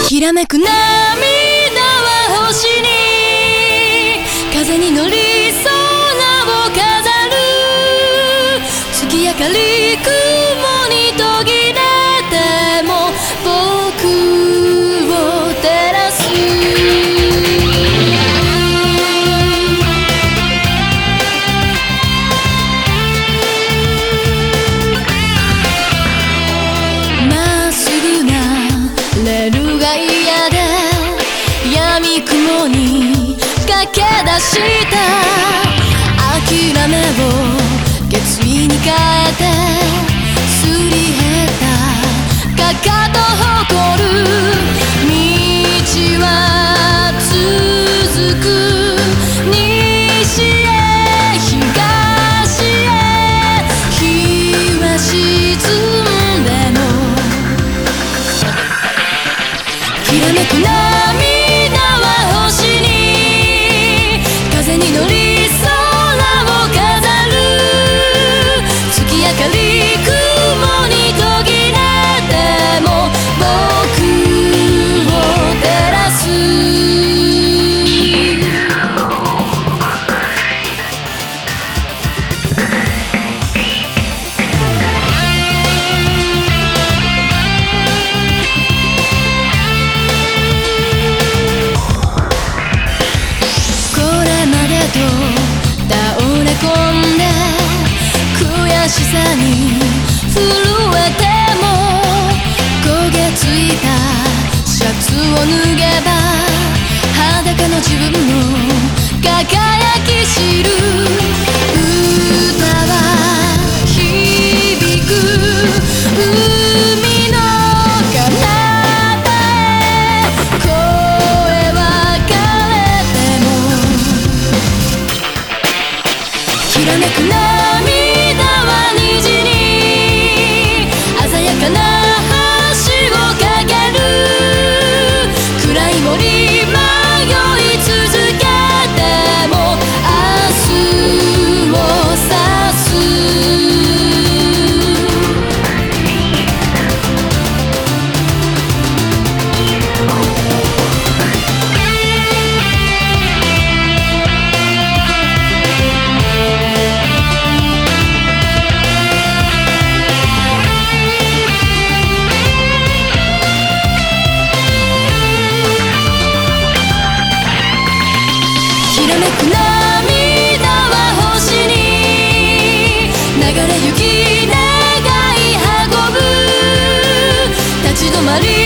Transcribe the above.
きらめく涙は星に風に乗り空を飾る月明かり雲に途切れても僕を照らすまっすぐなレールが嫌で闇雲に駆け出した諦めを決意に変えてすり減ったかかと誇る道は続く西へ東へ日は沈んでもきらめく涙は星に風に乗り空を飾る月明かり雲に途切れても僕を照らす倒れ込んで悔しさに震えても焦げついたシャツを脱げば裸の自分の輝き知る歌は響く海の彼方へ声は枯れてもきらめく涙は虹に鮮やかな橋を架ける暗い森迷い続けても明日を指すきらめく涙は星に流れ行き願い運ぶ立ち止まり